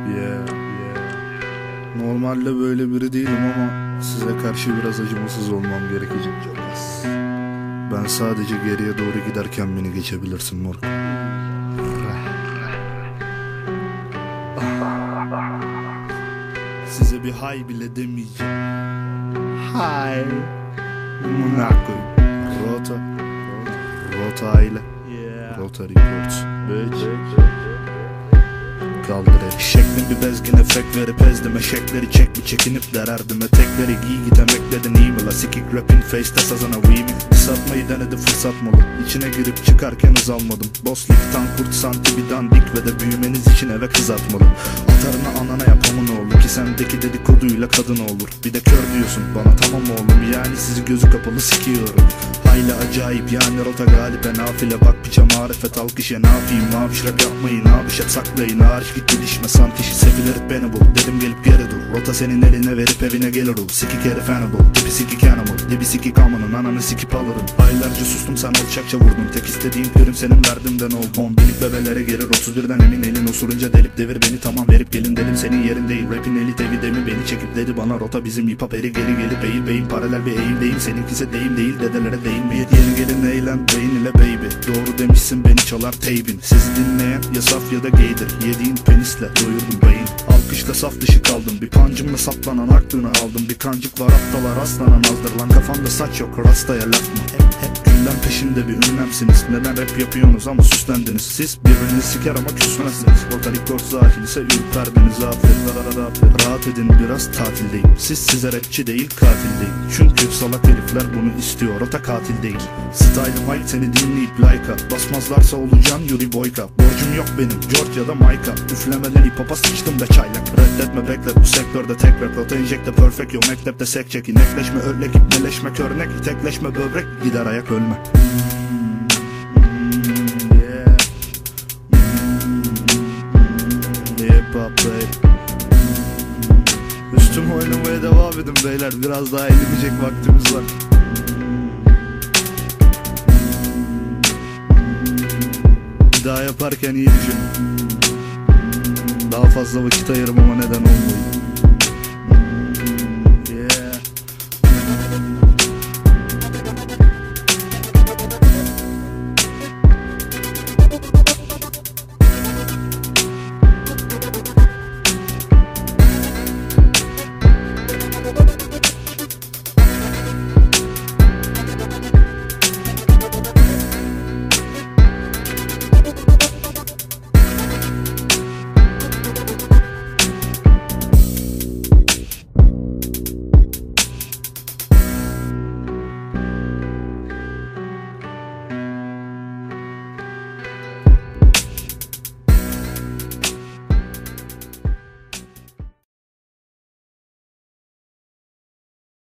Normalde böyle biri değilim ama size karşı biraz acımasız olmam gerekecek çok az. Ben sadece geriye doğru giderken beni geçebilirsin moruk. Size bir hay bile demeyeceğim. Hay. Amına koyayım. Rota aile. Rota Records. Kaldır el şeklin bir bezgin efekt verip ezdime şekleri çek mi çekinip dererdim etekleri giy git emekledin iyi mi la sikik rapin face'te sazana mi satmayı denedi fırsat malı içine girip çıkarken hız almadım boss lig'tan kurt santi bir dandik ve de büyümeniz için eve kız atmalı atarına anana yapamın oğlu ki sendeki dedikoduyla kadın olur bir de kör diyorsun bana tamam oğlum yani sizi gözü kapalı sikiyorum hayli acayip yani rota galibe nafile bak piça marifet alkış ya ne yapayım maviş rap yapmayın abiş hep saklayın hariç git gidişme santiş sefil herif beni bul dedim gelip geri dur rota senin eline verip evine gelir ol sikik herif animal tipi sikik animal dibi sikik amanın ananı sikip alırım aylarca sustum sen alçakça vurdun tek istediğim prim senin verdimden ol 10 binlik bebelere gelir 31'den emin elin osurunca delip devir beni tamam verip gelin dedim senin yerin değil rapin elit evi demi beni çekip dedi bana rota bizim hip hop eri geri gelip eğil beyin paralel bir eğimdeyim seninkisi deyim değil dedelere değinme yeni gelin eğlen beyin ile baby doğru demişsin beni çalar teybin sizi dinleyen ya saf ya da gaydir yediğin penisle doyurdum beyin alkışla saf dışı kaldım bir pancımla saplanan aklını aldım bir kancık var aptalar aslanan azdır lan kafamda saç yok rastaya laf mı hep günden peşimde bir ünlemsiniz neden rap yapıyorsunuz ama süslendiniz siz birbirinizi siker ama küsmezsiniz Rota Records dahil ise ürperdiniz afiyet rahat edin biraz tatildeyim size rapçi değil katil değil çünkü salak herifler bunu istiyor rota katil değil style'ım hayt seni dinleyip like'a basmazlarsa olacağım yuri boyka borcum yok benim Georgia'da Mayka üflemeden hip hop'a sıçtım be çaylak reddetme beklet bu sektörde tek rap rota enjekte perfect yo mektepte sek çekin ekleşme örlek ipneleşmek örnek tekleşme böbrek gider ayak ölme hip hop üstüme oynamaya devam edin beyler biraz daha eğlenecek vaktimiz var bir daha yaparken iyi düşün daha fazla vakit ayırmama neden olmayın